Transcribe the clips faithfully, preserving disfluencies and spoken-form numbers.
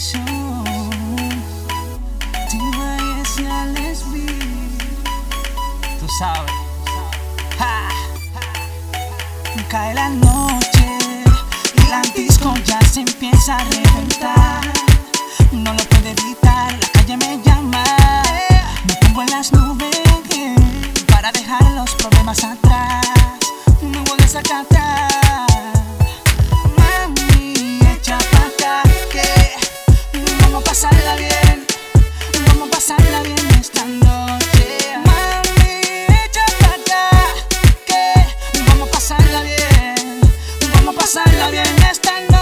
Tú sabes. Ja. Cae la noche y la disco ya se empieza a reventar. No lo puedo evitar, la calle me llama. Me pongo en las nubes para dejar los problemas atrás. No voy a desacatar. Mami, echa pa' acá que vamos a pasarla bien. Vamos a pasarla bien esta noche. Mami, echa pa' acá que vamos a pasarla bien. Vamos a pasarla bien esta noche.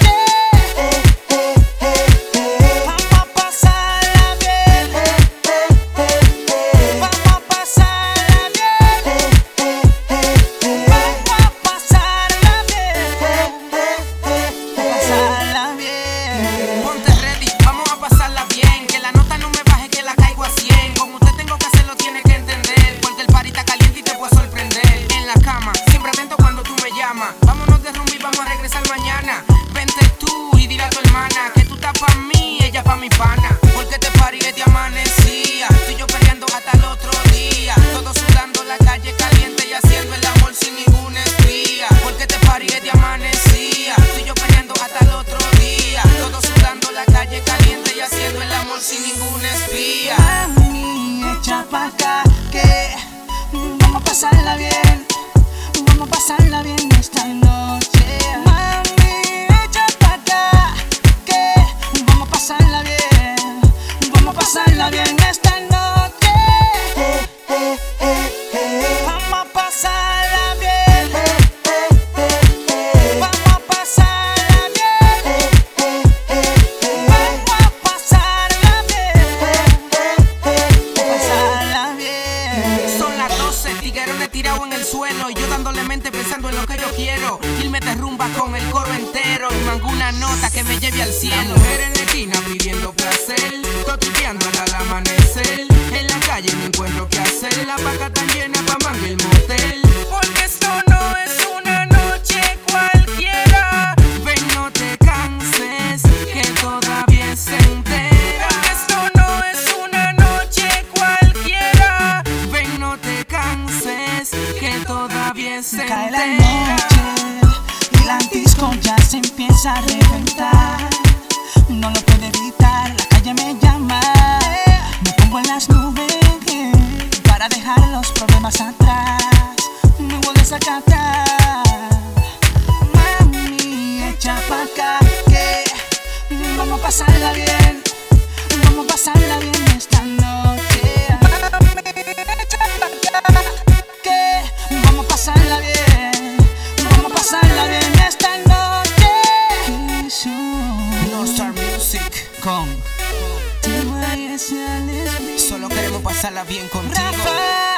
Vámonos de rumba y vamos a regresar mañana. Vente tú y dile a tu hermana que tú estás pa' mí, ella pa' mi pana. Porque te parí de amanecía, tú y yo peleando hasta el otro día. Todos sudando la calle caliente y haciendo el amor sin ninguna espía. Porque te parí de amanecía, tú y yo peleando hasta el otro día. Todos sudando la calle caliente y haciendo el amor sin ninguna espía. Mami, echa pa' acá que vamos a pasarla bien. Vamos a pasarla bien esta noche. Mami, echa pa' acá que vamos a pasarla bien. Vamos a pasarla bien esta noche. Eh, eh, eh, eh. Vamos a pasarla bien. Eh, eh, eh, eh. Vamos a pasarla bien. Eh, eh, eh, eh. Vamos a pasarla bien. Eh, eh, eh, eh. Pasarla bien. Son las doce, tiguerones tirados en el suelo y yo dándole mente pensando en lo que yo quiero. Irme de rumba con el coro entero y mango una nota que me lleve al cielo. La mujer en la esquina pidiendo placer, totuteando al amanecer. En la calle no encuentro qué hacer, la vaca tan llena pa' mangar el motel. Porque esto no es una noche cualquiera. Ven, no te canses, que todavía es entera. Porque esto no es una noche cualquiera. Ven, no te canses, que todavía es entera. Cae la noche y la disco ya se empieza a reventar. No lo puedo evitar, la calle me llama. Me pongo en las nubes para dejar los problemas atrás. No voy a desacatar. Mami, echa pa' acá que vamos a pasarla bien. Vamos a pasarla bien esta noche. Mami, echa pa' acá que vamos a pasarla bien. Vamos a pasarla bien esta noche. No Star Music con Solo queremos pasarla bien contigo. Rafa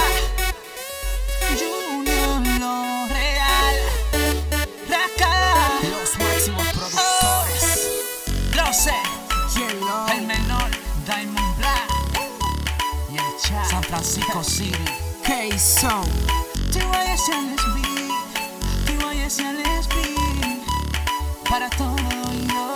Junior, lo real. Raka, los máximos productores. lo sé. Hello. El menor, Diamond Black y el chat, San Francisco City. K-Zone. T Y S L S B, T Y S L S B, para todo oído.